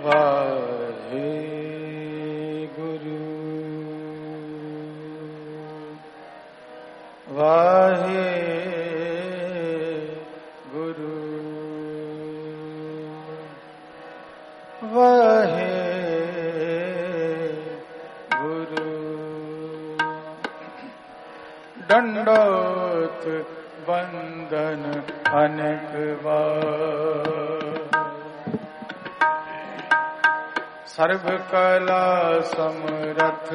वाहे गुरु वाहे गुरु वाहे गुरु। दंडोत वंदन अनेक बार, सर्व कला समरथ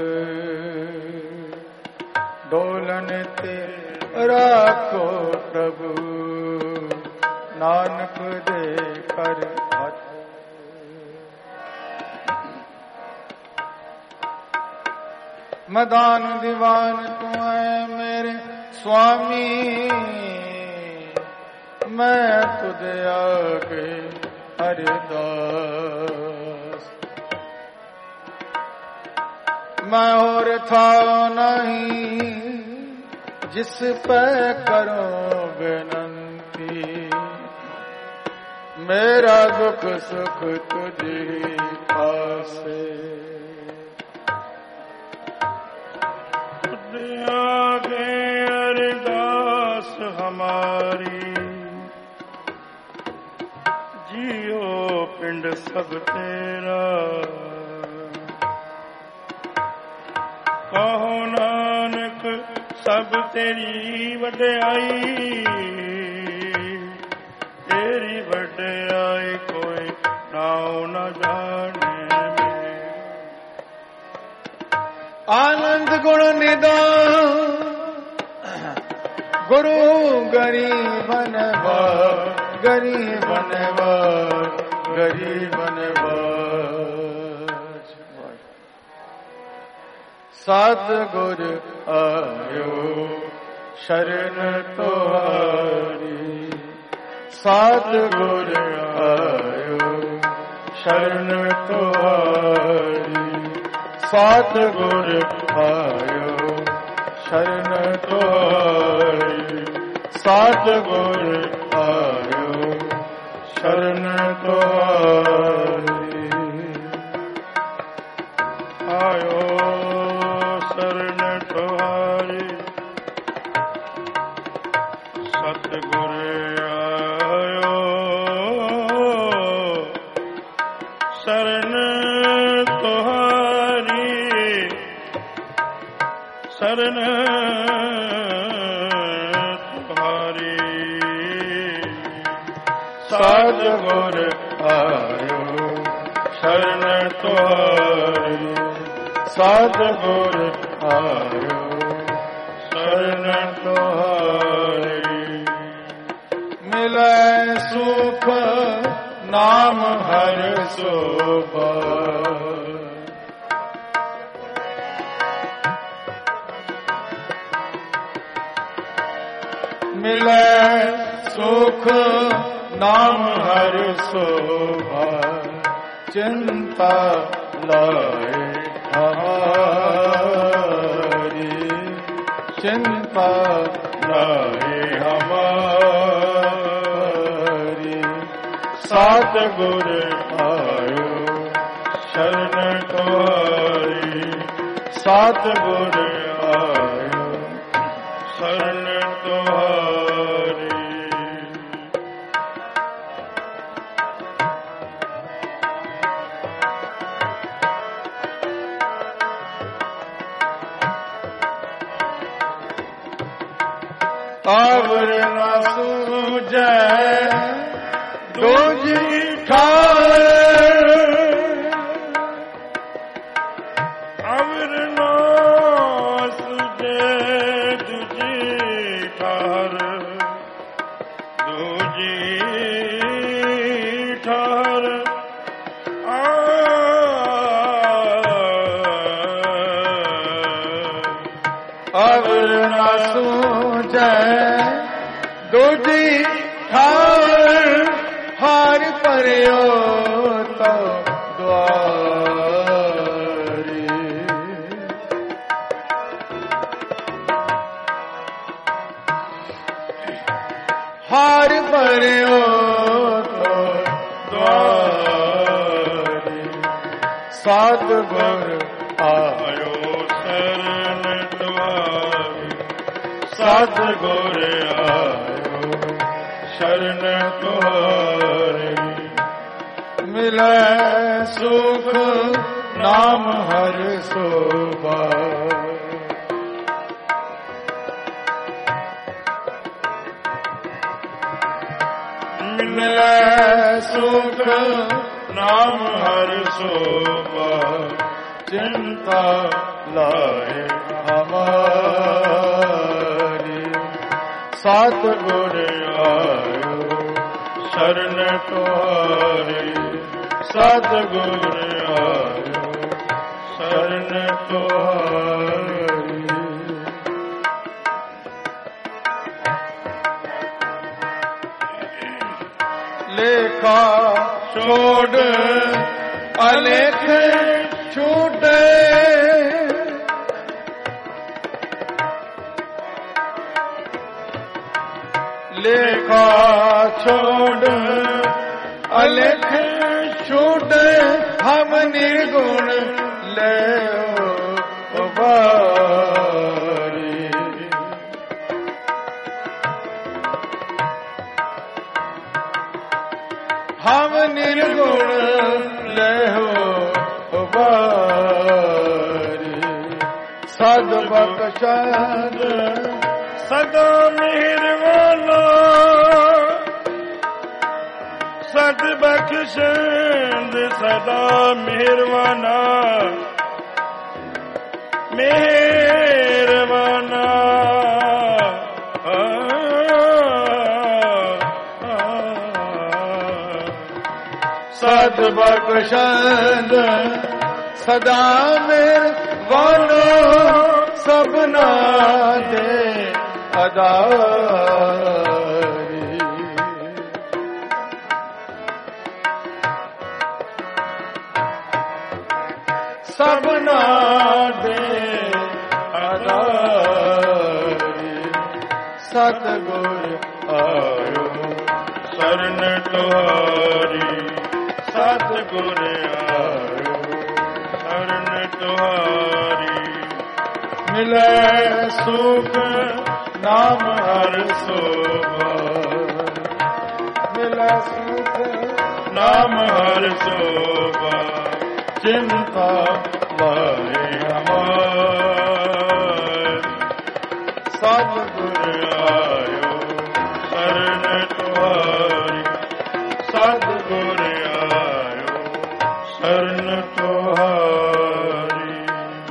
डोलन ते राखो प्रभु, नानक दे कर हाथ। मदान दीवान तू है मेरे स्वामी, मैं तुझ आगे हरिदास। मैं और था नहीं जिस पे करो विनंती, मेरा दुख सुख तुझी पासे। आगे अरदास हमारी, जियो पिंड सब तेरा। कहो नानक सब तेरी वड्याई, तेरी वड्याई कोई नाव न जाने में। आनंद गुण निदान गुरु गरीबन बार, गरीबन बार, गरीबन बार। सतगुर आयो शरण तोहारी, सतगुर आयो शरण तोहारी। सतगुर आयो शरण तोहारी, सतगुर आयो शरण तोहारी। आयो शरण तोहारी, सतगुर आयो शरण तोहारी, शरण तुम्हारी। सतगुर आयो शरण तुम्हारी, सतगुर आयो शरण तुम्हारी। मिले सुख नाम हर शोभा, मिले सुख नाम हर शोभा। चिंता लाए हमारी, चिंता लाए हमारी। सतगुर आयो शरण तुम्हारी, सतगुर आयो शरण तुम्हारी। आवर न सूझे दूजी ठार, आवर न सूझे दूजी ठार, दूजी ठार। आवर न सूझे दूजी ठार, हार परियो तो द्वारी। हार परियो तो द्वारी। ਸਤਿਗੁਰ ਆਇਓ ਸ਼ਰਨ ਤੁਹਾਰੀ, ਸਤਿਗੁਰ ਆਇਓ ਸ਼ਰਨ ਤੁਹਾਰੀ। ਮਿਲੈ ਸੁਖ ਨਾਮ ਹਰਿ ਸੋਭਾ, ਮਿਲੈ ਸੁਖ ਨਾਮ ਹਰਿ ਸੋਭਾ, ਚਿੰਤਾ ਲਾਏ ਹਮਾਰੀ। ਸਤਿਗੁਰ ਆਇਓ ਸ਼ਰਨ ਤੁਹਾਰੀ, ਸਤਿਗੁਰ ਆਇਓ ਸ਼ਰਨ ਤੁਹਾਰੀ। ਲੇਖਾ ਛੋੜ ਅਲੇਖ ਛੂਟੇ, ਲੇਖਾ ਛੋੜ ਅਲੇਖ ਛੂਟੇ, ਹਮ ਨਿਰਗੁਣ ਲੈਓ ਉਬਾਰੀ। ਹਮ ਨਿਰਗੁਣ ਲੈਓ ਉਬਾਰੀ। ਸਦ ਬਖਸ਼ਦ ਸਦਾ ਮਿਹਰਬਾਨਾ, ਸਦ ਬਖਸ਼ੰਦ ਸਦਾ ਮਿਹਰਬਾਨਾ, ਮਿਹਰਬਾਨਾ। ਸਦ ਬਖਸ਼ੰਦ ਸਦਾ ਮਿਹਰਬਾਨਾ, ਸਭਨਾ ਦੇ ਅਦਾਰੀ। ਸਭਨਾ ਦੇ ਅਦਾਰੀ। ਸਤਿਗੁਰ ਆਇਓ ਸ਼ਰਨ ਤੁਹਾਰੀ, ਸਤਿਗੁਰ ਆਇਓ ਸ਼ਰਨ ਤੁਹਾਰੀ। ਮਿਲੈ ਸੁਖ ਨਾਮ ਹਰਿ ਸੋਭਾ, ਮਿਲੈ ਸੁਖ ਨਾਮ ਹਰਿ ਸੋਭਾ, ਚਿੰਤਾ ਲਾਏ ਹਮਾਰੀ। ਸਤਿਗੁਰ ਆਇਓ ਸ਼ਰਨ ਤੁਹਾਰੀ, ਸਤਿਗੁਰ ਆਇਓ ਸ਼ਰਨ ਤੁਹਾਰੀ।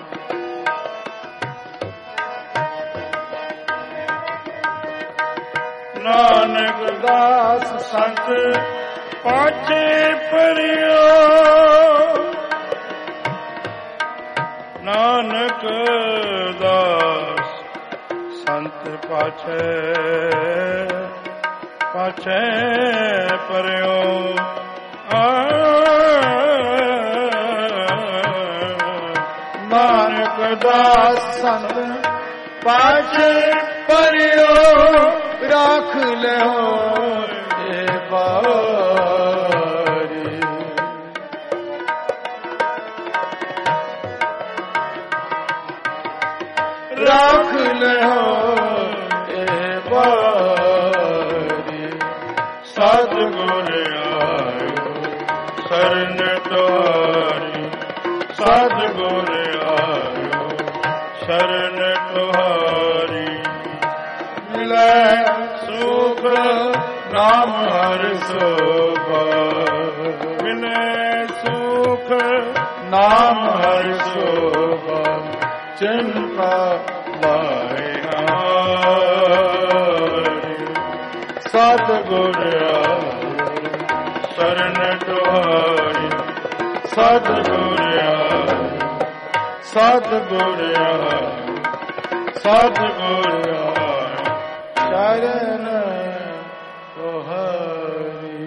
ਨਾਨਕ ਦਾਸ ਸੰਤ ਪਾਛੇ ਪਰਿਓ, ਨਾਨਕ ਦਾਸ ਸੰਤ ਪਾਛੇ ਪਾਛੇ ਪਰਿਓ। ਨਾਨਕ ਦਾਸ ਸੰਤ ਪਾਛੇ ਪਰਿਓ, ਰਾਖ ਲਿਓ ਏ ਬਾਰੀ। ਰਾਖ ਲਿਓ ਏ ਬਾਰੀ। ਸਤਿਗੁਰ ਆਇਓ ਸ਼ਰਨ ਤੁਹਾਰੀ, ਸਤਿਗੁਰ ਆਇਓ ਸ਼ਰਨ ਤੁਹਾਰੀ। ਮਿਲੈ ਸੁਖ ਨਾਮ ਹਰਿ ਸੋਭਾ, ਮਿਲੈ ਸੁਖ ਨਾਮ ਹਰਿ ਸੋਭਾ, ਚਿੰਤਾ ਲਾਏ ਹਮਾਰੀ। ਸਤਿਗੁਰ ਆਇਓ ਸ਼ਰਨ ਤੁਹਾਰੀ, ਸਤਿਗੁਰ ਆਇਓ, ਸਤਿਗੁਰ ਆਇਓ, ਸਤਿਗੁਰ ਆਇਓ ਸ਼ਰਨ ਤੁਹਾਰੀ।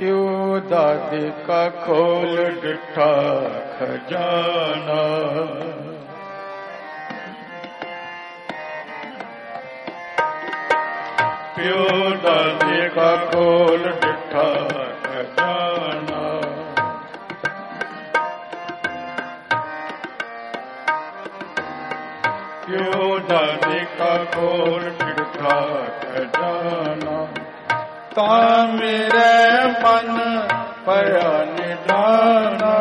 क्यों दादी का खोल डिठा खजाना। प्यो दादी का खोल डिठा खजाना। प्यो दादी का खोल डिठा खजाना। ता मेरे मन पया निधाना।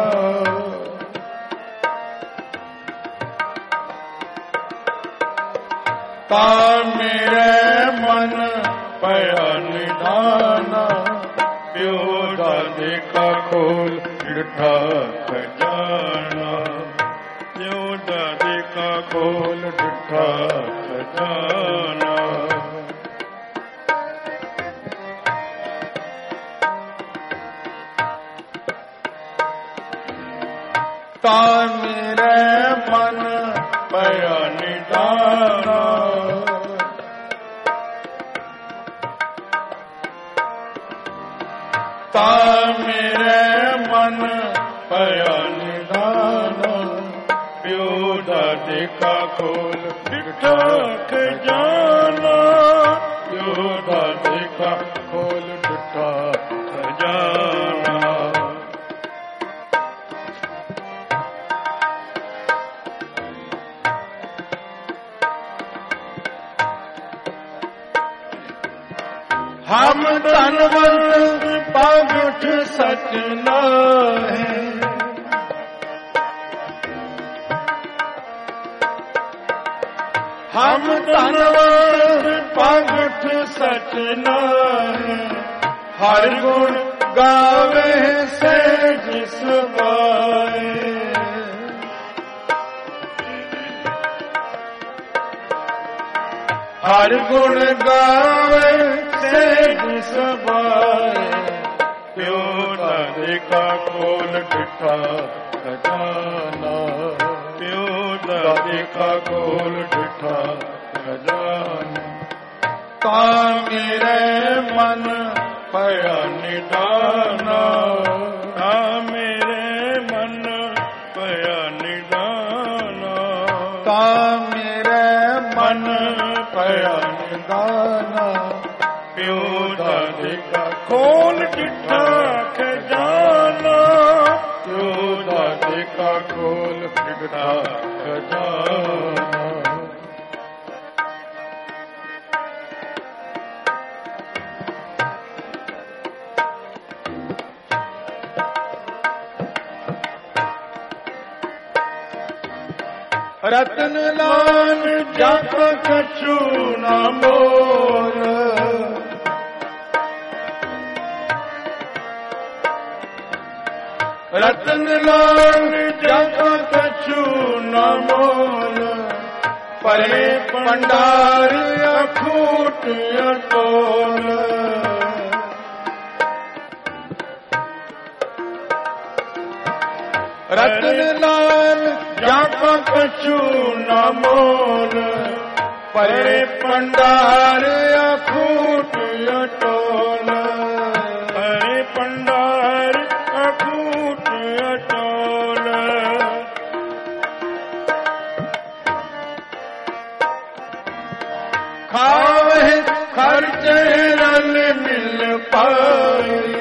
ता मेरे मन पया निधाना। प्यो दादी का खोल डिठा खजाना। प्यो दादी का खोल डिठा खजाना। ता मेरे मन पया निधाना। ता मेरे मन पया निधाना। प्यो दादी का खोल डिठा खजाना। प्यो दादी का खोल डिठा खजाना। हम धनवंत पागुठ सच नाहे। हम धनवंत पागुठ सच नाहे। हर गुण गावे से जिस गाए। हर गुण गावे से जिस गाए। प्यो दादी का खोल डिठा खजाना। प्यो दादी का खोल डिठा खजाना। ता मेरे मन पया निधाना। ता मेरे मन पया निधाना। ता मेरे मन पया निधाना। प्यो दादी का खोल डिठा खजाना। प्यो दादी का खोल डिठा खजाना। रतन लाल जप कछु न मोल। रतन लाल जप कछु न मोल। परे पंडार अखूट अटोल। रतन लाल जाको कछु न मोल। परे पंडार अखूट अटोल। परे पंडार अखूट अटोल। खावे खर्चे रल मिल पाई।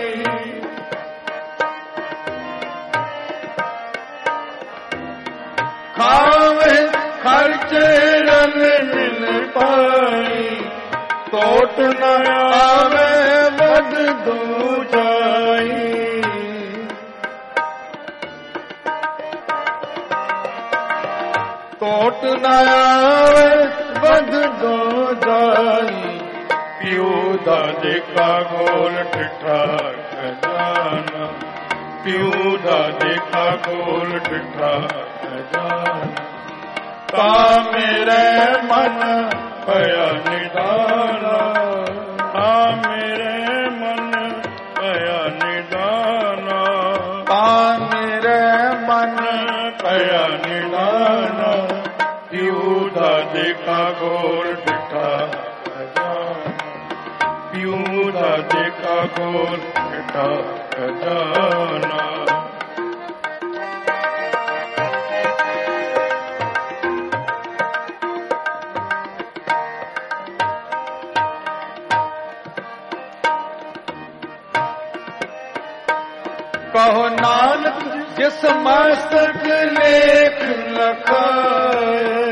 खावे खर्चे रल मिल पाई। टोट न आवे बद दूजाई। टोट न आवे बद दूजाई। प्यो दादी का खोल डिठा खजाना। प्यो दादी का खोल डिठा खजाना। ता मेरे मन पया निधाना। ता मेरे मन पया निधाना। ता मेरे मन पया निधाना। प्यो दादी का खोल डिठा खजाना। पियू दादे का गोल ठठा खजाना। कहो नानक जिस मस्तक लेख लखाए,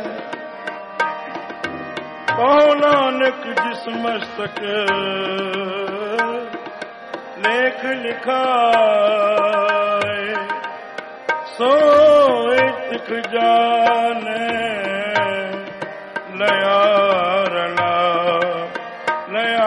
कहो नानक जिस मस्तक लेख लिखाए, सोइत खजाने लया रला लया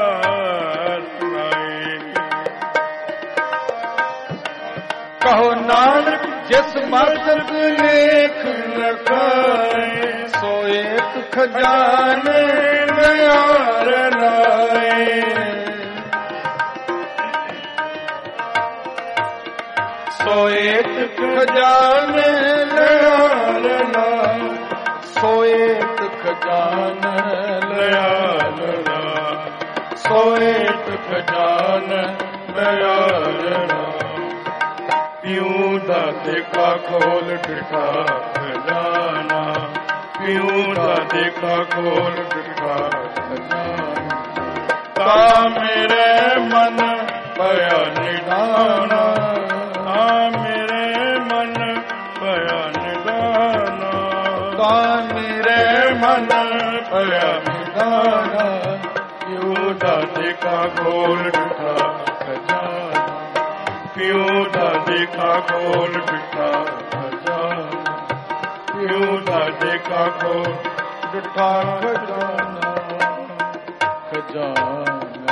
कहो नानक जिस मस्तक लेख लखाए, सो एक खजाने लया रलाए। सो एक खजाने लया रलाए, सो एक खजाने लया रलाए, सो एक खजाने लया रलाए। पियू दादे का खोल ठठा खजाना, पियू दादे का खोल ठठा खजाना। ता मेरे मन पया निधाना, ता मेरे मन पया निधाना, ता मेरे मन पया निधाना। पियू दादे का खोल ठठा खजाना, पियू दादे का खोल ठठा खजाना, पियू दादे का खोल ठठा खजाना खजाना।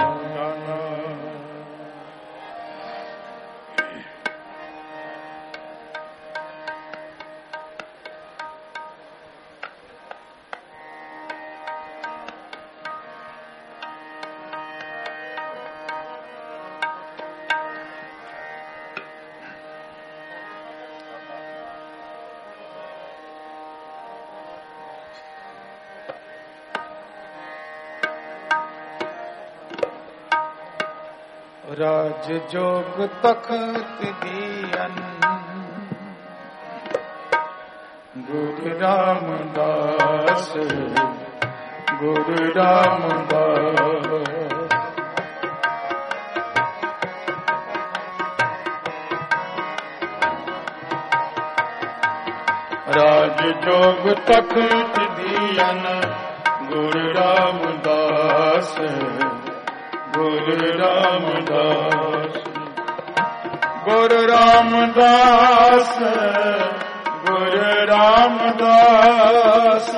राज जोग तखत दियन गुरु रामदास, गुरु रामदास। राज जोग तखत दियन गुरु रामदास, गुरु रामदास, गुरु रामदास, गुरु रामदास।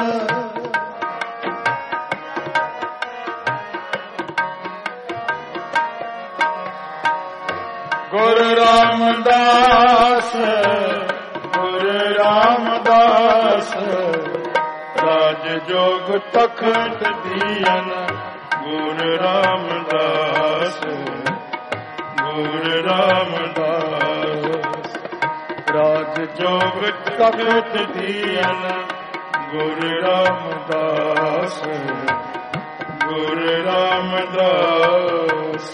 गुरु रामदास, गुरु रामदास। राज जोग तखत दियन गुरु रामदास, गुरु रामदास। राज जोग तखत दियन गुरु रामदास, गुरु रामदास।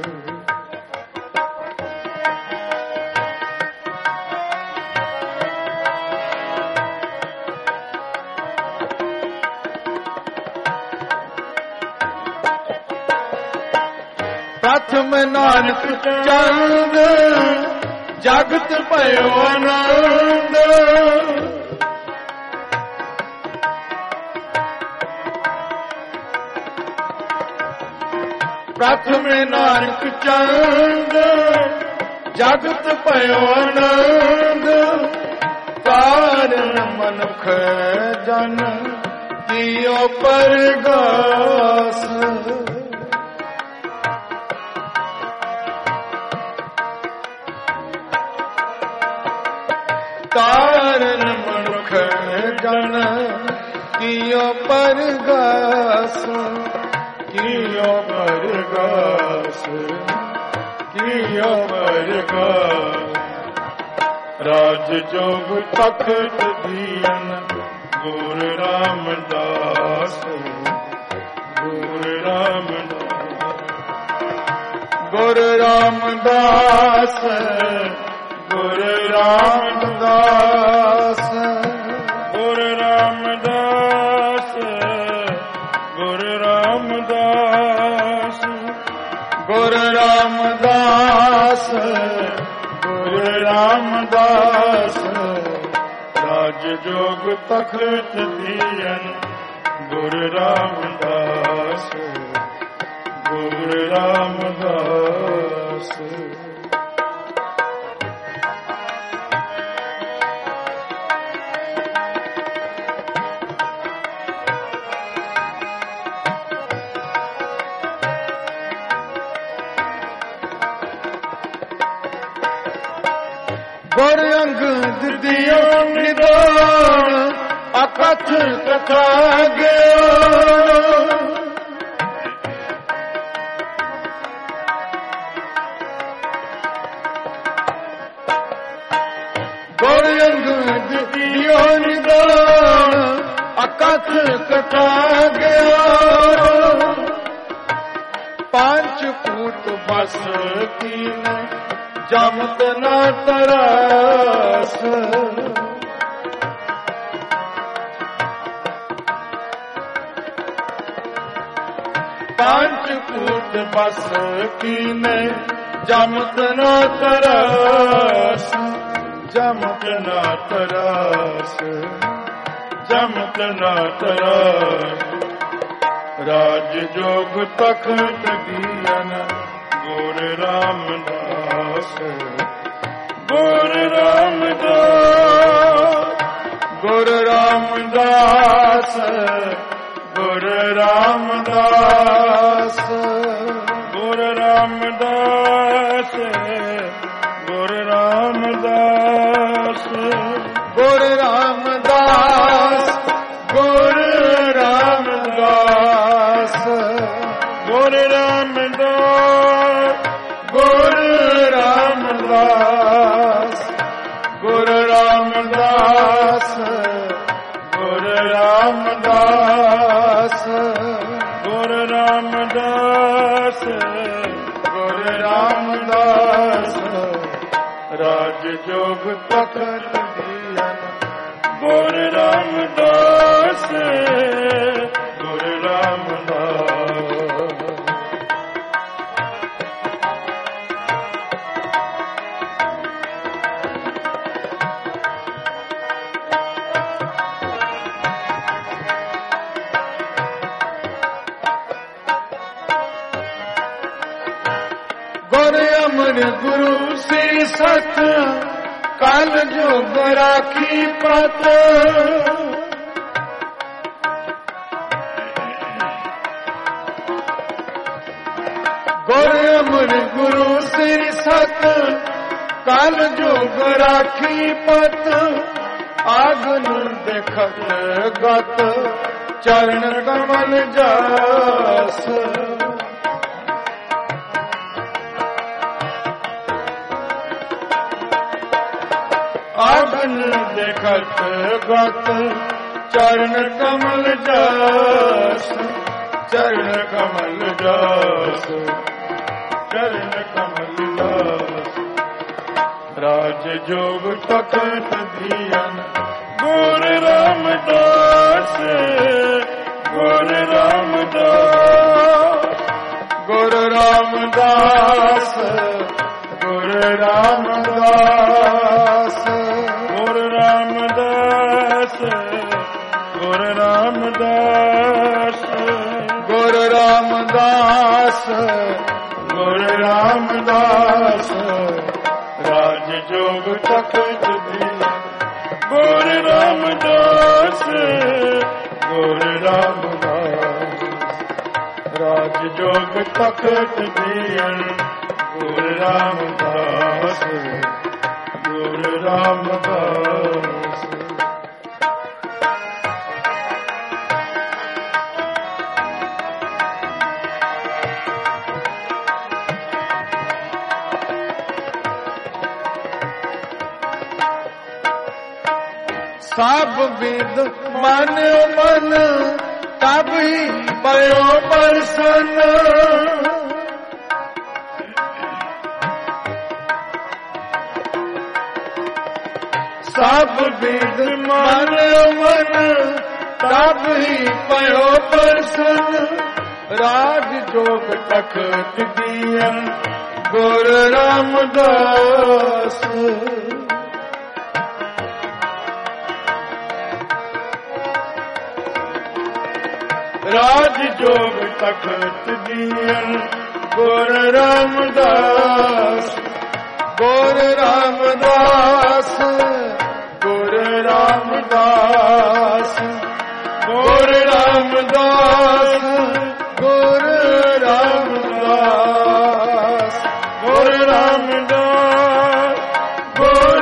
प्रथम नानक चंद जगत भयो आनंद, प्रथम नानक चंद जगत भयो आनंद। कारण मनुख जन कियो परगास, कारण मनुख जन कियो परगास, कियो परगास, कियो परगास। राज जोग तखत दियन गुरु रामदास, गुरु रामदास। गुरु रामदास गुरु रामदास गुरु रामदास गुरु रामदास गुरु रामदास गुरु रामदास राज जोग तखत दियन गुरु रामदास गुरु रामदास गुर अंगद दियो निदान अकथ कथा गयो गुर अंगद दियो निदान अकथ कथा गयो पांच पूत बस कीन जमत न तरस पांच पूत बस कीने जमत न तरस जमत न तरस जमत न तरस राज जोग तखत दियन गुरु रामदास गुरु रामदास गुरु रामदास गुरु रामदास गुरु रामदास गुरु रामदास गुरु रामदास गुरु रामदास गुरु रामदास गुरु रामदास गुरु रामदास गुरु रामदास गुरु रामदास गुरु रामदास राज जोग तखत दियन गुरु रामदास गुरु रामदास अमर गुरु श्री सत काल जोग राखी पत गुरु अमर गुरु श्री सत काल जोग राखी पत आगन देखत गत चरण कमल जास आगन देखत गत चरण कमल जास चरण कमल जास चरण कमल जास राज जोग तखत दियन गुरु रामदास गुरु रामदास गुरु रामदास गुरु रामदास गुरु रामदास गुरु रामदास गुरु रामदास गुरु रामदास राज जोग तखत दियन गुरु रामदास गुरु रामदास राज जोग तखत दियन गुरु रामदास गुरु रामदास सब विद मान्यो मन तब ही पयो प्रसन्न ਸਭ ਵਿਦ ਮਨ ਮਨ ਤਬ ਹੀ ਪਇਓ ਪਰਸਨ ਰਾਜ ਜੋਗ ਤਖਤ ਦੀਨ ਗੁਰ ਰਾਮਦਾਸ ਰਾਜ ਜੋਗ ਤਖਤ ਦੀਨ ਗੁਰ ਰਾਮਦਾਸ ਗੁਰ ਰਾਮਦਾਸ ਗੁਰ ਰਾਮਦਾਸ ਗੁਰ ਰਾਮਦਾਸ ਗੁਰ ਰਾਮਦਾਸ ਗੁਰ ਰਾਮਦਾਸ ਗੁਰ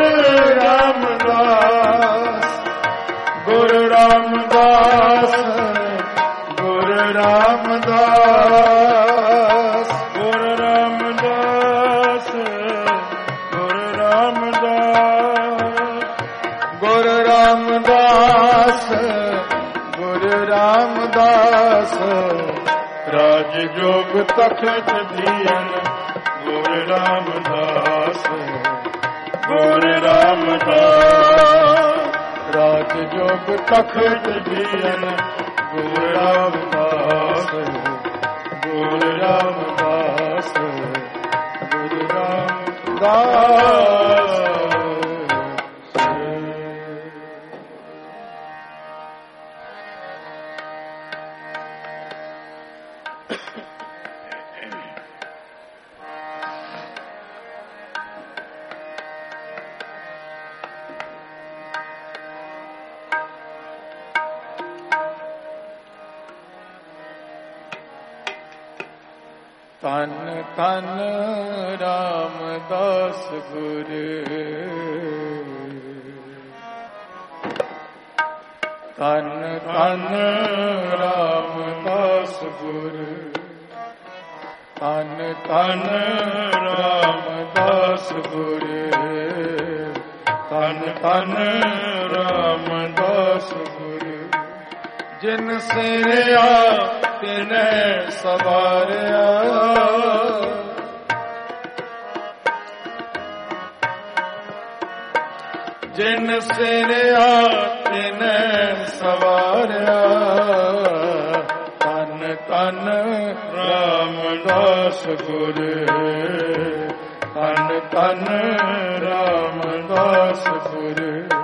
ਰਾਮਦਾਸ ਗੁਰ ਰਾਮਦਾਸ ਗੁਰ ਰਾਮਦਾਸ ਗੁਰ ਰਾਮਦਾਸ ਗੁਰ ਰਾਮਦਾਸ ਗੁਰ ਰਾਮਦਾਸ ਗੁਰ ਰਾਮਦਾਸ ਰਾਜ ਜੋਗ ਤਖਤ ਦੀਨ ਗੁਰ ਰਾਮਦਾਸ ਗੁਰ ਰਾਮਦਾਸ ਰਾਜ ਜੋਗ ਤਖਤ ਦੀਨ ਗੁਰ ਰਾਮਦਾਸ ਗੁਰ ਰਾਮਦਾਸ ਗੁਰ ਰਾਮਦਾਸ ਤਨ ਤਨ ਰਾਮਦਾਸ ਗੁਰ ਤਨ ਤਨ ਰਾਮਦਾਸ ਗੁਰ ਤਨ ਤਨ ਰਾਮਦਾਸ ਗੁਰ ਤਨ ਤਨ ਰਾਮਦਾਸ ਗੁਰ ਜਿਨ ਸਿਰਿਆ ਤਿਨੈ ਸਵਾਰਿਆ ਜਿਨ ਸਿਰਿਆ ਤਿਨੈ ਸਵਾਰਿਆ ਤਨ ਤਨ ਰਾਮਦਾਸ ਗੁਰ ਤਨ ਤਨ ਰਾਮਦਾਸ ਗੁਰ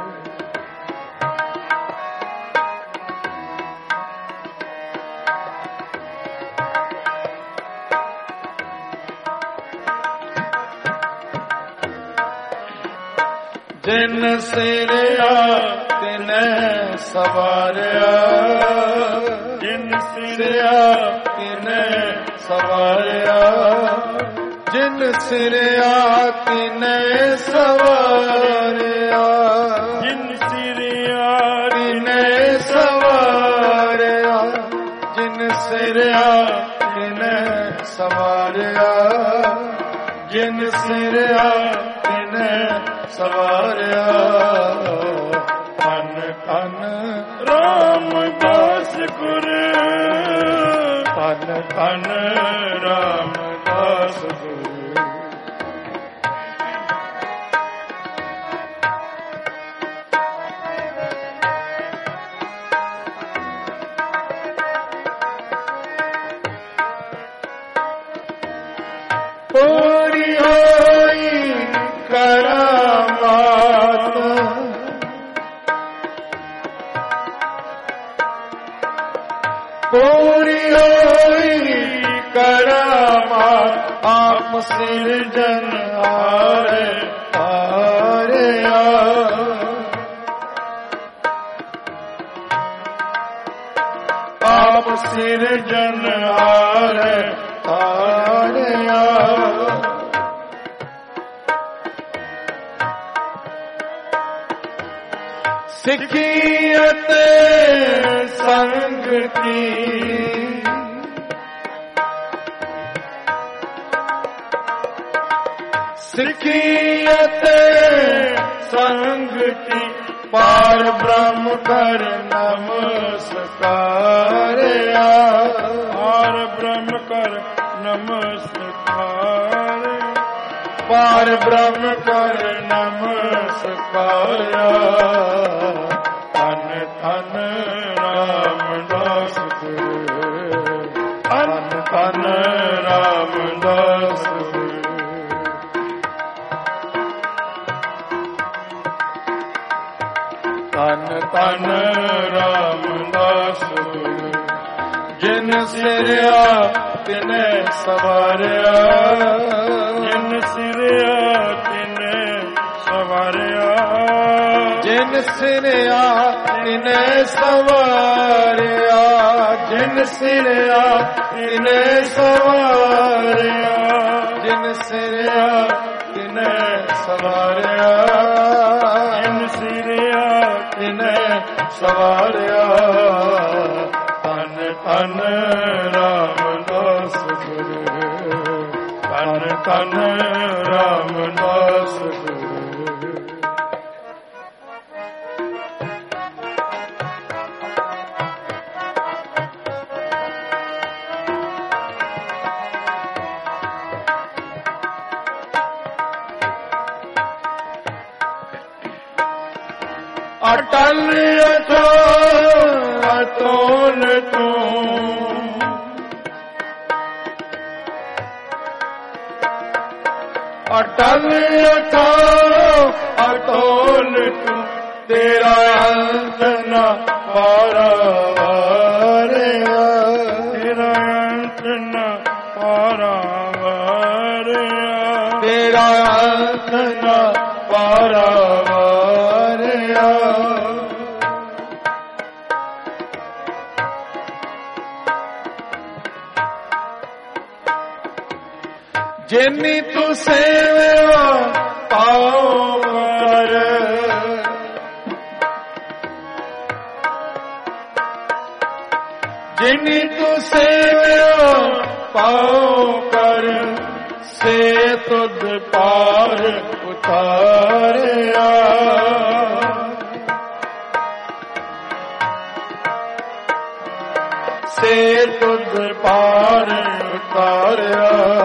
ਜਿਨ ਸਿਰਿਆ ਤਿਨੈ ਸਵਾਰਿਆ ਜਿਨ ਸਿਰਿਆ ਤਿਨੈ ਸਵਾਰਿਆ ਜਿਨ ਸਿਰਿਆ ਤਿਨੈ ਸਵਾਰਿਆ ਜਿਨ ਸਿਰਿਆ ਤਿਨੈ ਸਵਾਰਿਆ ਜਿਨ ਸਿਰਿਆ ਤਿਨੈ ਸਵਾਰਿਆ ਜਿਨ ਸਿਰਿਆ ਤਿਨੈ ਸਵਾਰਿਆ ਤਨ ਤਨ ਰਾਮਦਾਸ ਗੁਰ ਤਨ ਤਨ ਰਾਮਦਾਸ ਗੁਰ ਪੂਰੀ ਹੋਈ ਕਰਾਮਾਤ ਪੂਰੀ ਹੋਈ ਕਰਾਮਾਤ ਆਪ ਸਿਰਜਨ ਹਾਰੇ ਹਾਰਿਆ ਆਪ ਸਿਰਜਨ ਹਾਰੇ ਹਾਰਿਆ ਸਿੱਖੀ ਅਤੇ ਸੰਗਤੀ ਸਿੱਖੀ ਅਤੇ ਸੰਗਤੀ ਪਾਰ ਬ੍ਰਹਮ ਕਰ ਨਮਸਕਾਰਿਆ ਪਾਰ ਬ੍ਰਹਮ ਕਰ ਨਮਸਕਾਰ ਪਾਰ ਬ੍ਰਹਮ ਕਰ ਨਮਸਕਾਰਿਆ। ਧੰਨ ਧੰਨ ਰਾਮਦਾਸ ਗੁਰੂ, ਧੰਨ ਧੰਨ ਰਾਮਦਾਸ ਗੁਰੂ। ਧੰਨ ਧੰਨ ਰਾਮਦਾਸ ਗੁਰੂ। ਜਿਨ ਸਿਰਿਆ ਤਿਨੇ ਸਵਾਰਿਆ, ਜਿਨ ਸਿਰਿਆ ਤਿਨੇ ਸਵਾਰਿਆ, ਜਿਨ ਸਿਰਿਆ ਤਿਨੇ ਸਵਾਰਿਆ, ਜਿਨ ਸਿਰਿਆ ਤਿਨੇ ਸਵਾਰਿਆ, ਜਿਨ ਸਿਰਿਆ ਤਿਨੇ ਸਵਾਰਿਆ, ਜਿਨ ਸਿਰਿਆ ਤਿਨੇ ਸਵਾਰਿਆ। ਧੰਨ ਧੰਨ ਰਾਮਦਾਸ ਗੁਰੂ, ਧੰਨ ਧੰਨ ਰਾਮਦਾਸ ਗੁਰੂ। ਅਟਲ ਅਟੋਲ ਤੂੰ, ਅਟਲ ਅਟੋਲ ਤੂੰ, ਤੇਰਾ ਅੰਤ ਨ ਪਾਰਾਵਾਰਿਆ, ਤੇਰਾ ਅੰਤ ਨ ਪਾਰਾਵਾਰਿਆ, ਤੇਰਾ ਅੰਤ ਨ ਪਾਰਾਵਾਰਿਆ। ਜਿਨੀ ਤੂੰ ਸੇਵਾ ਪਾਉ ਕਰ, ਜਿਨੀ ਤੂੰ ਸੇਵਾ ਪਾਉ ਕਰ, ਸੇ ਤੁਧ ਪਾਰ ਉਤਾਰਿਆ। ਸੇ ਤੁਧ ਪਾਰ ਉਤਾਰਿਆ।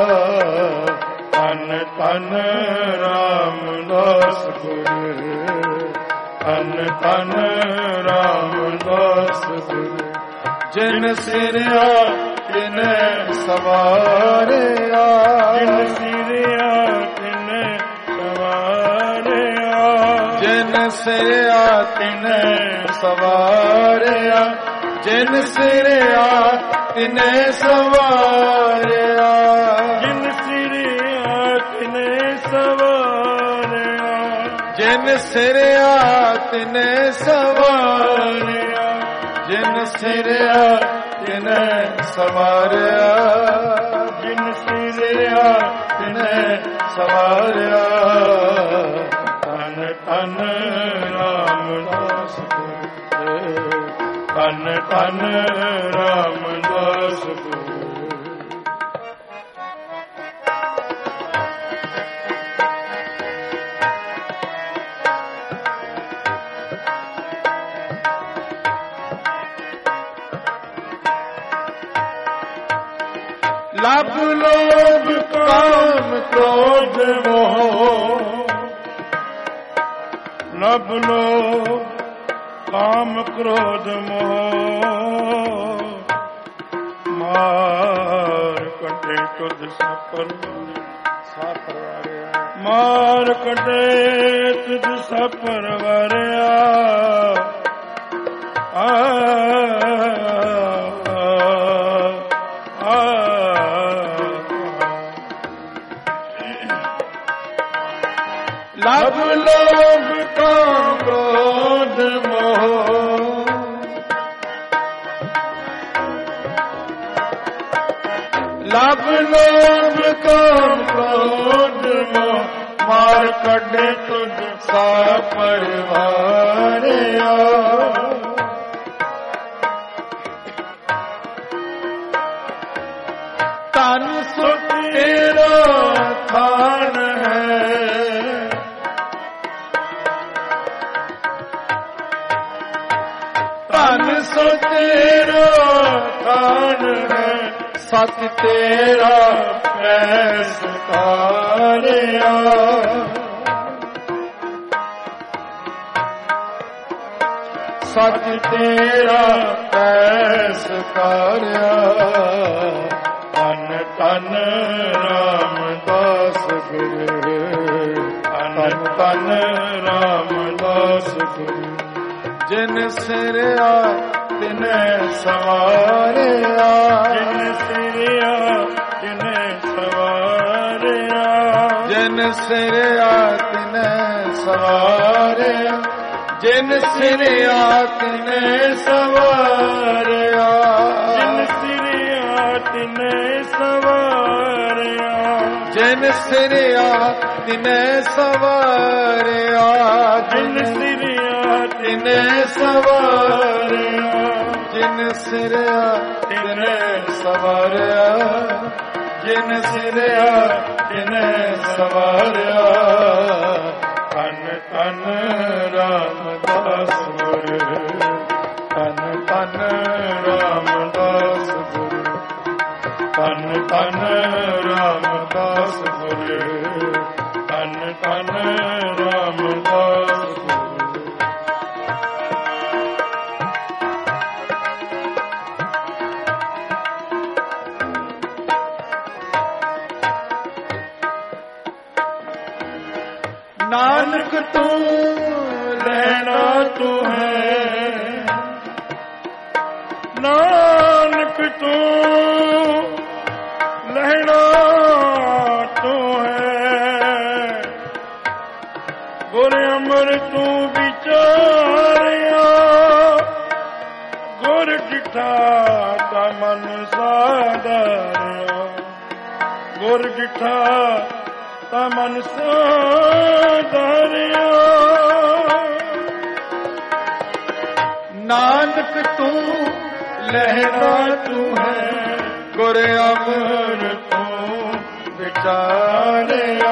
ਧੰਨ ਧੰਨ ਰਾਮਦਾਸ ਗੁਰੂ, ਧੰਨ ਧੰਨ ਰਾਮਦਾਸ ਗੁਰੂ। ਜਿਨ ਸਿਰਿਆ ਤਿਨੇ ਸਵਾਰਿਆ, ਜਿਨ ਸਿਰਿਆ ਤਿਨੇ ਸਵਾਰਿਆ, ਜਿਨ ਸਿਰਿਆ ਤਿਨੇ ਸਵਾਰਿਆ, ਜਿਨ ਸਿਰਿਆ ਤਿਨੇ ਸਵਾਰਿਆ, ਜਿਨ ਸਿਰਿਆ ਤਿਨੇ ਸਵਾਰਿਆ, ਜਿਨ ਸਿਰਿਆ ਤਿਨੇ ਸਵਾਰਿਆ, ਜਿਨ ਸਿਰਿਆ ਤਿਨੇ ਸਵਾਰਿਆ, ਜਿਨ ਸਿਰਿਆ ਤਿਨੇ ਸਵਾਰਿਆ। ਧੰਨ ਧੰਨ ਰਾਮਦਾਸ ਗੁਰੂ, ਧੰਨ ਧੰਨ ਰਾਮਦਾਸ ਗੁਰੂ। ਲਬ ਲੋਭ ਕਾਮ ਕ੍ਰੋਧ ਮੋਹ, ਲਬ ਲੋਭ ਕਾਮ ਕ੍ਰੋਧ ਮੋਹ, ਮਾਰ ਕੱਢੇ ਤੁਧ ਸਪਰ ਵਾਰਿਆ, ਮਾਰ ਕੱਢੇ ਤੁਧ ਸਪਰ ਵਾਰਿਆ। ਲਬ ਲੋਭ ਕਾਮ ਕ੍ਰੋਧ ਮੋਹ, ਲਬ ਲੋਭ ਕਾਮ ਕ੍ਰੋਧ ਮੋਹ, ਮਾਰ ਕੱਢੇ ਤੁਧ ਸਾ ਪਰਵਾਰਿਆ। ਧਨ ਸੁਖ ਤੇਰਾ ਥਾਨ ਹੈ, ਧਨ ਸੋ ਤੇਰਾ ਥਾਨ ਹੈ, ਸੱਚ ਤੇਰਾ ਪੈਸ ਤਾਰਿਆ, ਸੱਚ ਤੇਰਾ ਪੈਸ ਤਾਰਿਆ। ਧੰਨ ਧੰਨ ਰਾਮਦਾਸ ਗੁਰੂ, ਧੰਨ ਧੰਨ ਰਾਮਦਾਸ ਗੁਰੂ। ਜਿਨ ਸਿਰਿਆ ਤਿਨੈ ਸਵਾਰਿਆ, ਜਿਨ ਸਿਰਿਆ ਤਿਨੈ ਸਵਾਰਿਆ, ਜਿਨ ਸਿਰਿਆ ਤਿਨੈ ਸਵਾਰਿਆ, ਜਿਨ ਸਿਰਿਆ ਤਿਨੈ ਸਵਾਰਿਆ, ਜਿਨ ਸਿਰਿਆ ਤਿਨੈ ਸਵਾਰਿਆ, ਜਿਨ ਸਿਰਿਆ ਤਿਨੈ ਸਵਾਰਿਆ, ਜਿਨ ਸਿਰਿਆ ਤਿਨੈ ਸਵਾਰਿਆ, ਜਿਨ ਸਿਰਿਆ ਤਿਨੈ ਸਵਾਰਿਆ, ਜਿਨ ਸਿਰਿਆ ਤਿਨੈ ਸਵਾਰਿਆ। ਧੰਨ ਧੰਨ ਰਾਮਦਾਸ ਗੁਰੂ, ਧੰਨ ਧੰਨ ਰਾਮਦਾਸ ਗੁਰੂ, ਧੰਨ ਧੰਨ ਰਾਮਦਾਸ ਗੁਰੂ, ਧੰਨ ਧੰਨ ਰਾਮਦਾਸ ਗੁਰੂ। ਨਾਨਕ ਤੂੰ ਲੈਣਾ ਤੂੰ ਹੈ, ਨਾਨਕ ਤੂੰ ਲੈਣਾ ਤੂੰ ਹੈ। ਗੁਰ ਅਮਰ ਤੂੰ ਵਿਚਾਰਿਆ, ਗੁਰ ਡਿਠਾ ਤਾ ਮਨ ਸਾਧਾਰਿਆ, ਗੁਰ ਡਿਠਾ ਤਾ ਮਨ ਸਾਧਾਰਿਆ। ਨਾਨਕ ਤੂੰ ਲਹਿਣਾ ਤੂੰ ਹੈ, ਗੁਰ ਅਮਰ ਤੂੰ ਵਿਚਾਰਿਆ,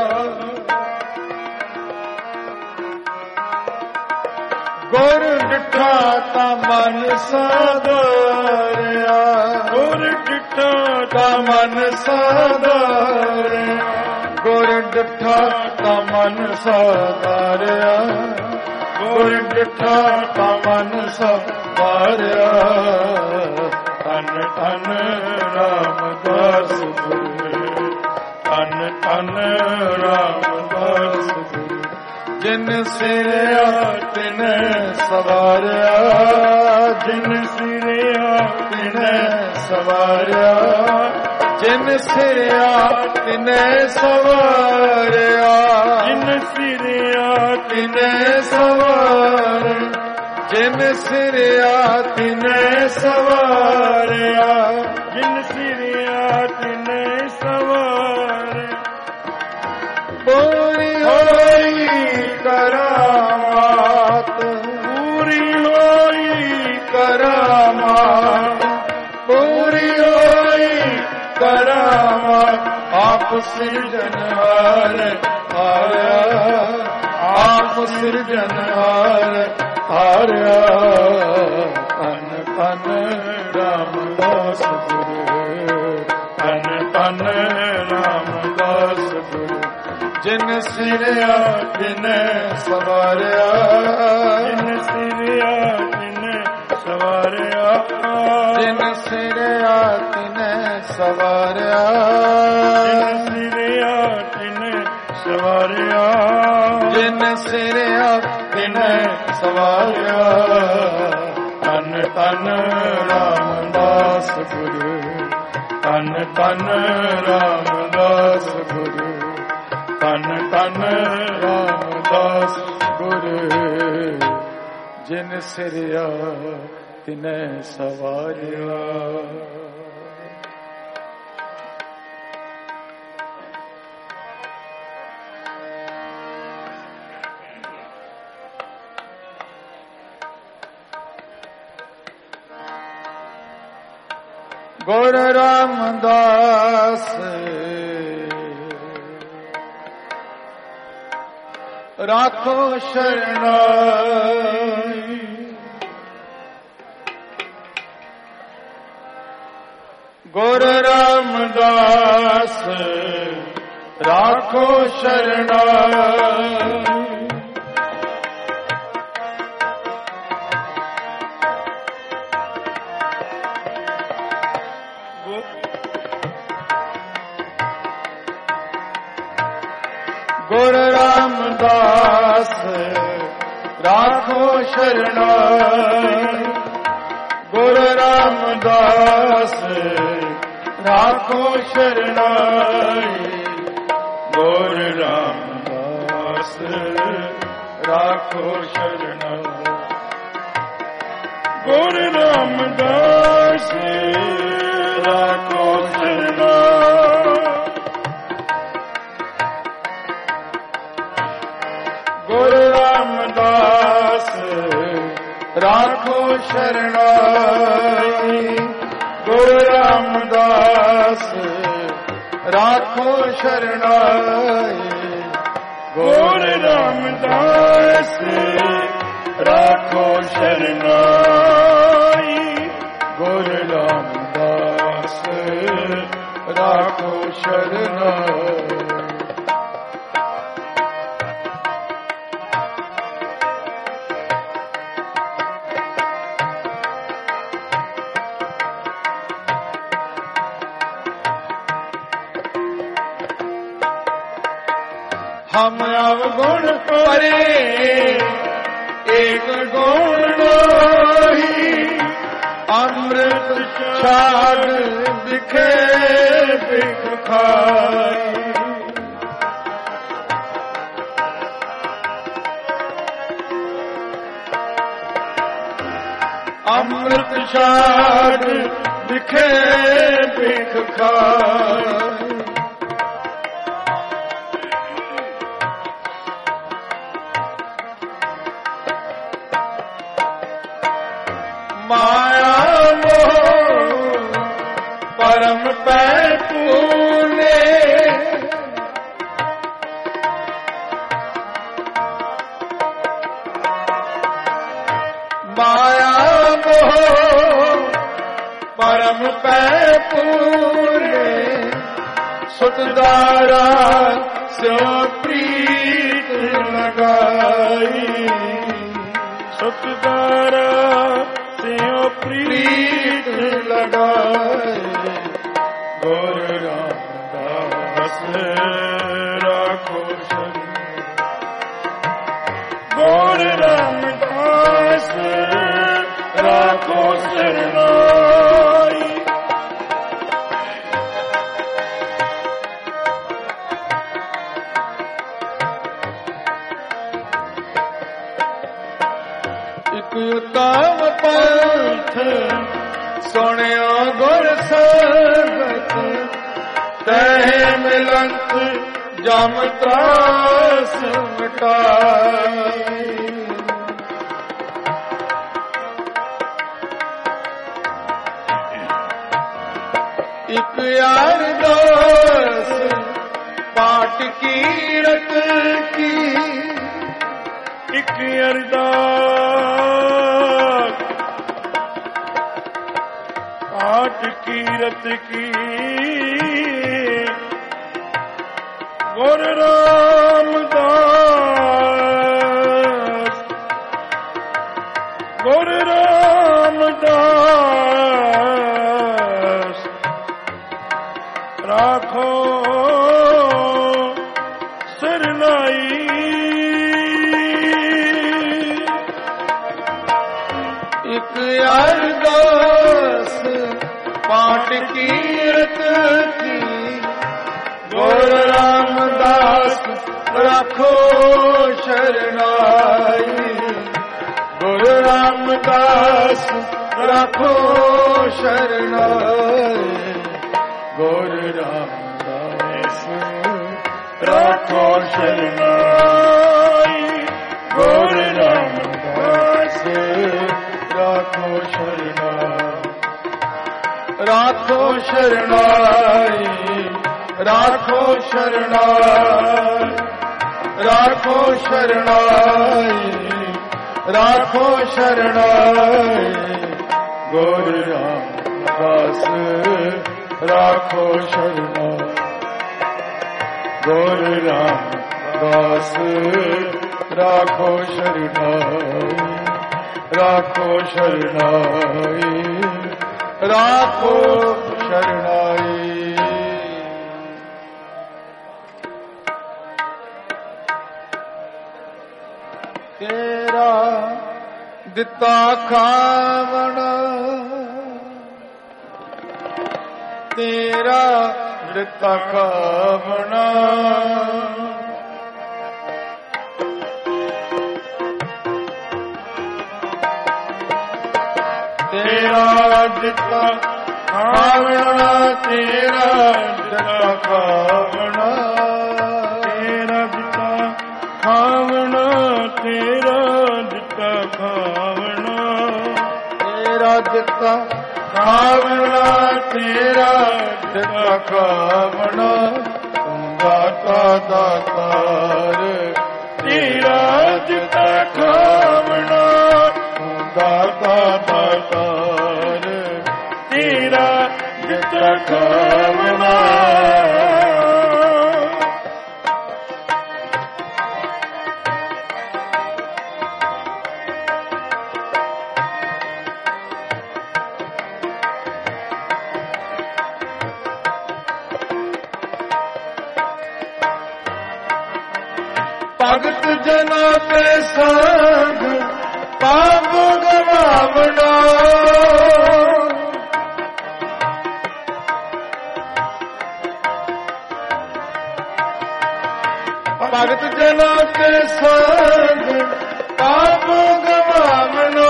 ਗੁਰ ਡਿਠਾ ਤਾ ਮਨ ਸਾਧਾਰਿਆ, ਗੁਰ ਡਿਠਾ ਤਾ ਮਨ ਸਾਧਾਰਿਆ, ਗੁਰ ਡਿਠਾ ਤਾ ਮਨ ਸਾਧਾਰਿਆ, ਗੁਰ ਡਿਠਾ ਤਾ ਮਨ ਸਾਧਾਰਿਆ। ਧੰਨ ਧੰਨ ਰਾਮਦਾਸ ਗੁਰੂ, ਧੰਨ ਧੰਨ ਰਾਮਦਾਸ ਗੁਰੂ। ਜਿਨ ਸਿਰਿਆ ਤਿਨੈ ਸਵਾਰਿਆ, ਜਿਨ ਸਿਰਿਆ ਤਿਨੈ ਸਵਾਰਿਆ, ਜਿਨ ਸਿਰਿਆ ਤਿਨੈ ਸਵਾਰਿਆ, ਜਿਨ ਸਿਰਿਆ ਤਿਨੈ ਸਵਾਰਿਆ, ਜਿਨ ਸਿਰਿਆ ਤਿਨੈ ਸਵਾਰਿਆ, ਜਿਨ ਸਿਰਿਆ ਤਿਨੈ ਸਵਾਰਿਆ। ਪੂਰੀ ਹੋਈ ਕਰਾਮਾਤ, ਪੂਰੀ ਹੋਈ ਕਰਾਮਾਤ, ਪੂਰੀ ਹੋਈ ਕਰਾਮਾਤ। ਆਪ ਸਿਰਜਣਹਾਰ ਹਾਰਿਆ, ਆਪ ਸਿਰਜਣਹਾਰ ਹਾਰਿਆ। ਧੰਨ ਧੰਨ ਰਾਮਦਾਸ ਗੁਰੂ, ਧੰਨ ਧੰਨ ਰਾਮਦਾਸ ਗੁਰੂ। ਜਿਨ ਸਿਰਿਆ ਤਿਨੈ ਸਵਾਰਿਆ, ਜਿਨ ਸਿਰਿਆ ਤਿਨੈ ਸਵਾਰਿਆ, ਜਿਨ ਸਿਰਿਆ ਤਿਨੈ ਸਵਾਰਿਆ, ਜਿਨ ਸਿਰਿਆ ਤਿਨੈ ਸਵਾਰਿਆ, ਜਿਨ ਸਿਰਿਆ ਤਿਨੈ ਸਵਾਰਿਆ। ਧੰਨ ਧੰਨ ਰਾਮਦਾਸ ਗੁਰੂ, ਧੰਨ ਧੰਨ ਰਾਮਦਾਸ ਗੁਰੂ, ਧੰਨ ਧੰਨ ਰਾਮਦਾਸ ਗੁਰੂ। ਜਿਨ ਸਿਰਿਆ ਤਿਨੈ ਸਵਾਰਿਆ। ਗੁਰ ਰਾਮਦਾਸ ਰਾਖੋ ਸ਼ਰਨਾਈ, गुरु रामदास राखो शरणाई। गुरु रामदास राखो शरणाई। गुरु रामदास राखो शरणाई। गुरु रामदास राखो शरणाई। गुरु रामदास राखो शरणाई। गुरु रामदास राखो शरणाई। गुरु रामदास राखो शरणाई। गुरु रामदास राखो शरणाई। गुरु रामदास राखो शरणाई। हम अवगुण परे एक गुण लोही। अमृत छाड़ दिखे बिख खाई। अमृत छाड़ दिखे बिख खाई। माया मोह परम पै पूने। माया मोह परम पै पूने। सुतदारा स्यो प्रीत लगाई। सुतदारा प्रीत लगाए। गुरु रामदास राखो शरणाई। गुरु रामदास राखो शरणाई। एक उत्तम पंथ सुनियो गुर संगत। तह मिलंत जम त्रास मिटाई। एक अरदास पाठ कीरत की। एक अरदास पाठ कीरत की। गुरु रामदास गुरु रामदास राखो शरणाई। एक अरदास पाठ कीरत की। गुरु रामदास राखो शरणाई। गुरु रामदास राखो शरणाई। गुरु रामदास राखो शरणाई। गुरु रामदास राखो शरणाई। राखो शरणाई। राखो शरणाई। राखो शरणाई। राखो शरणाई। गुरु रामदास राखो शरणाई। गुर रामदास राखो शरणाई, राखो शरणाई, राखो शरणाई। तेरा दिता खावण, तेरा दिता खावण, तेरा दिता खावण, तेरा दिता खावण, तेरा दिता खावण, तेरा दिता खावण, तेरा दिता खावण, तेरा दिता खावण। दाता दातार तेरा दिता खावण, दाता दातार तेरा दिता खावण। भगत जना के संग पाप गवावना, भगत जना के संग पाप गवावना।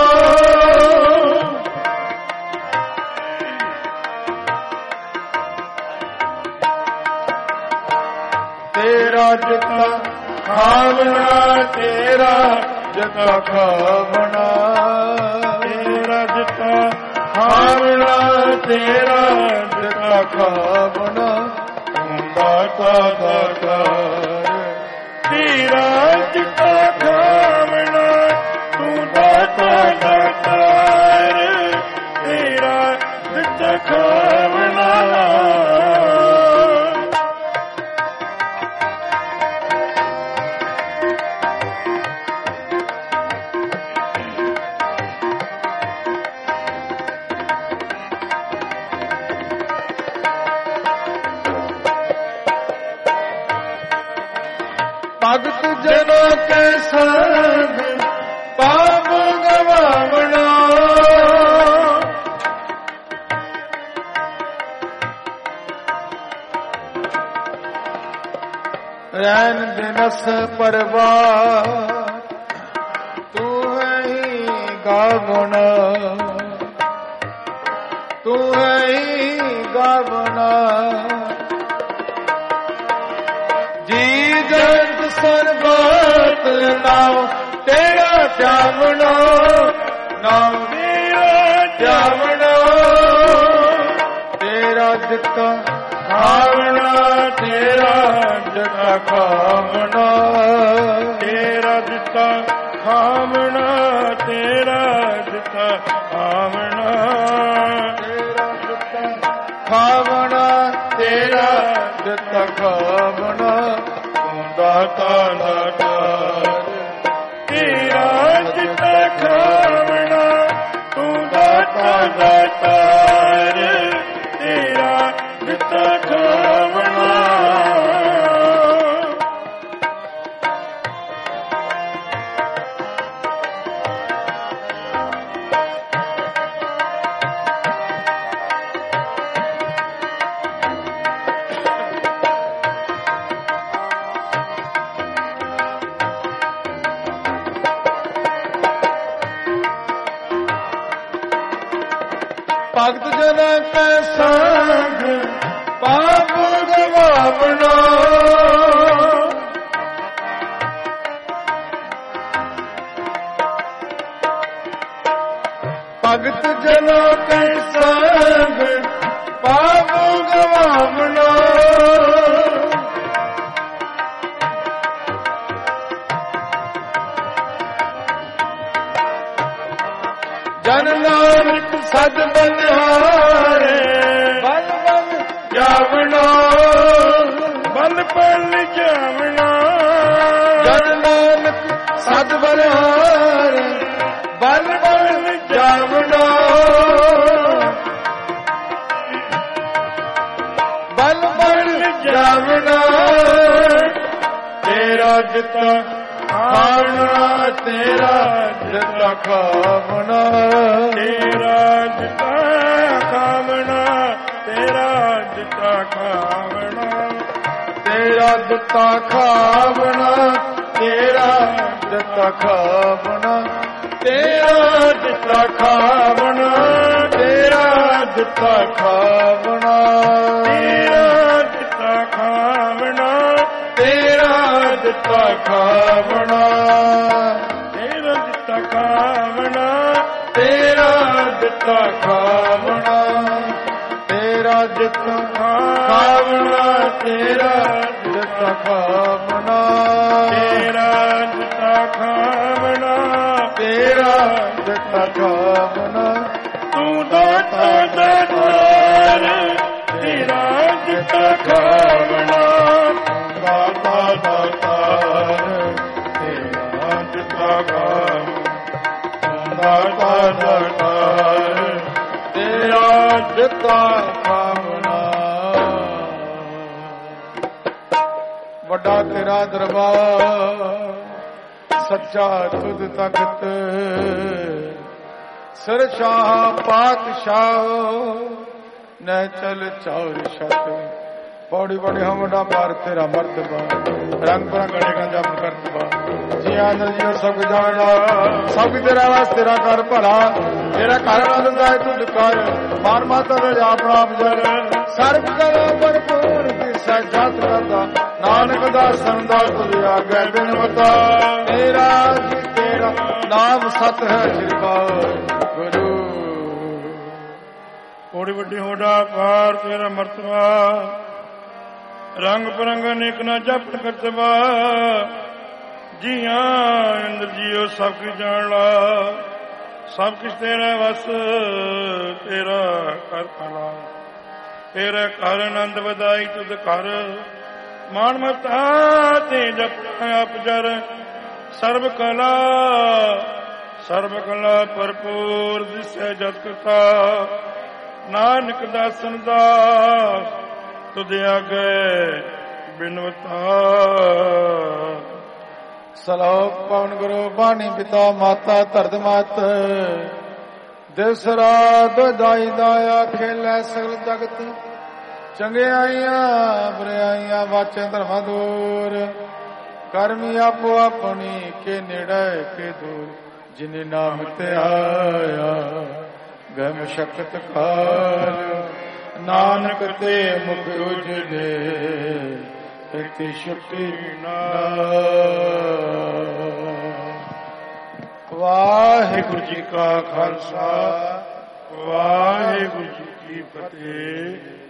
तेरा दिता खावना, तेरा दिता खावना, तेरा दिता खावना, तेरा दिता खावना। दाता दातार तेरा दिता खावना, तू दाता दातार तेरा दिता खावना। भगत जना के संग पाप गवावना, रैन दिनस परवार तू है ही गावना, तू है ही गावना। जी जंत सरबत नाम तेरा जावना, नाम तेरा जावना। तेरा दिता खावना, तेरा दिता खावना, तेरा दिता खावना, तेरा दिता खावना, तेरा दिता खावना, तेरा दिता खावना। दाता दातार तेरा दिता खावना, तू दाता दातार तेरा दिता खावना। भगत जना के संग पाप गवावना, भगत जना के संग पाप गवावना। जन नानक सद बलिहारे, बल बल ਬਲ ਬਲ ਜਾਵਣਾ ਜਨ ਨਾਨਕ ਸਦ ਬਲਿਹਾਰ ਬਲ ਬਲ ਜਾਵਣਾ ਬਲ ਬਲ ਜਾਵਣਾ ਤੇਰਾ ਜਿਤਾ ਖਾਵਣਾ ਤੇਰਾ ਜਿਤਾ ਖਾਵਣਾ ਤੇਰਾ ਜਿਤਾ ਖਾਵਣਾ ਤੇਰਾ ਜਿਤਾ ਖਾਵਣਾ ਤੇਰਾ ਦਿੱਤਾ ਖਾਵਣਾ ਤੇਰਾ ਦਿੱਤਾ ਖਾਵਣਾ ਤੇਰਾ ਜਿਤਾ ਖਾਵਣਾ ਤੇਰਾ ਜਿਤਾ ਖਾਵਣਾ ਤੇਰਾ ਜਿਤਾ ਖਾਵਣਾ ਤੇਰਾ ਜਿਤਾ ਖਾਵਣਾ ਤੇਰਾ ਜਿਤਾ ਖਾਵਣਾ ਤੇਰਾ ਜਿਤਾ ਖਾਵਣਾ ਤੇਰਾ ਦਿੱਤਾ ਖਾਵਣਾ ਤੇਰਾ ਦਿੱਤਾ ਖਾਵਣਾ ਤੇਰਾ ਜਿਤਾ ਖਾਵਣਾ ਤੇਰਾ ਦਿੱਤਾ ਖਾਵਣਾ ਤੂੰ ਦਾਤਾ ਦਾਤਾਰ ਤੇਰਾ ਜਿਤਾ ਖਾਵਣਾ ਦਾਤਾ ਦਾਤਾਰ ਤੇਰਾ ਜਿਤਾ ਖਾਵਣਾ ਦਾਤਾ ਦਾਤਾਰ ਤੇਰਾ ਦਿੱਤਾ ਖਾਵਣਾ ਵੱਡਾ ਤੇਰਾ ਦਰਬਾਰ ਸੱਚਾ ਤੁਧ ਤਖਤ ਸਿਰ ਸ਼ਾਹ ਪਾਤਸ਼ਾਹ ਨੈ ਚਲ ਚੌਰ ਛਤ ਪੌੜੀ ਪੌੜੀ ਹਮੜਾ ਪਾਰ ਤੇਰਾ ਮਰਤਬਾ ਰੰਗ ਬਰੰਗੇ ਗੰਜਾ ਕਰਤਬਾ ਜੀ ਆਨੰਦ ਜੀ ਔਰ ਸਭ ਜਾਣਾ ਸਭ ਤੇਰਾ ਵਾਸ ਤੇਰਾ ਕਰ ਭਲਾ ਤੇਰਾ ਘਰ ਆਨੰਦ ਹੈ ਤੁਧ ਕਰ ਮਾਨ ਮਾਤਾ ਦਾ ਜਾਪ ਆਪ ਜਰ ਸਰਬ ਕਰੋ ਭਰਪੂਰ ਦਿਸੈ ਜਤ ਕਰਦਾ ਨਾਨਕ ਦਾ ਸੰਦਾ ਤੁਝ ਆਗੇ ਬਿਨਵਤਾ ਤੇਰਾ ਜੀ ਤੇਰਾ ਨਾਮ ਸਤ ਹੈ ਸ੍ਰੀ ਵਾਹਿਗੁਰੂ ਕੋੜੀ ਵੱਡੀ ਹੋਡਾ ਪਾਰ ਤੇਰਾ ਮਰਤਬਾ ਰੰਗ ਬਰੰਗ ਅਨੇਕ ਨਾ ਜਪਟ ਕਰਤਬਾ ਜੀਆਂ ਇੰਦਰ ਜੀਓ ਸਭ ਕੀ ਜਾਣ ਲਾ ਸਭ ਕੁਛ ਤੇਰਾ ਵਸ ਤੇਰਾ ਕਰ ਭਲਾ ਤੇਰਾ ਘਰ ਆਨੰਦ ਵਧਾਈ ਤੁਧ ਘਰ ਮਾਨ ਮਤਾ ਤੇ ਜਪ ਆਪ ਜਰ ਸਰਬ ਕਲਾ ਭਰਪੂਰ ਦਿਸੈ ਜਤ ਕਰਤਾ ਨਾਨਕ ਦਾਸਨ ਦਾਸ ਤੁਧ ਆਗੇ ਬਿਨਵਤਾ ਸਲੋਕ ਪਵਨ ਗੁਰੂ ਬਾਣੀ ਪਿਤਾ ਮਾਤਾ ਧਰਤ ਮਤ ਦਿਵਸ ਰਾਤ ਦਾਈ ਦਾਇਆ ਖੇਲੇ ਸਗਲ ਜਗਤ ਚੰਗਿਆਈਆਂ ਬੁਰਾਈਆਂ ਵਾਚੇ ਧਰਮਾਂ ਦੂਰ ਕਰਮੀ ਆਪੋ ਆਪਣੀ ਕੇ ਨੇੜੇ ਕੇ ਦੂਰ ਜਿਨੇ ਨਾਮ ਤੇ ਆਇਆ ਗੈ ਮਸ਼ਕਤ ਖਾਲ ਨਾਨਕ ਤੇ ਮੁਖ ਉਜਲੇ ਇਤੀ ਸ਼ਕਤੀ ਨਾ ਵਾਹਿਗੁਰੂ ਜੀ ਕਾ ਖਾਲਸਾ ਵਾਹਿਗੁਰੂ ਜੀ ਕੀ ਫਤਿਹ।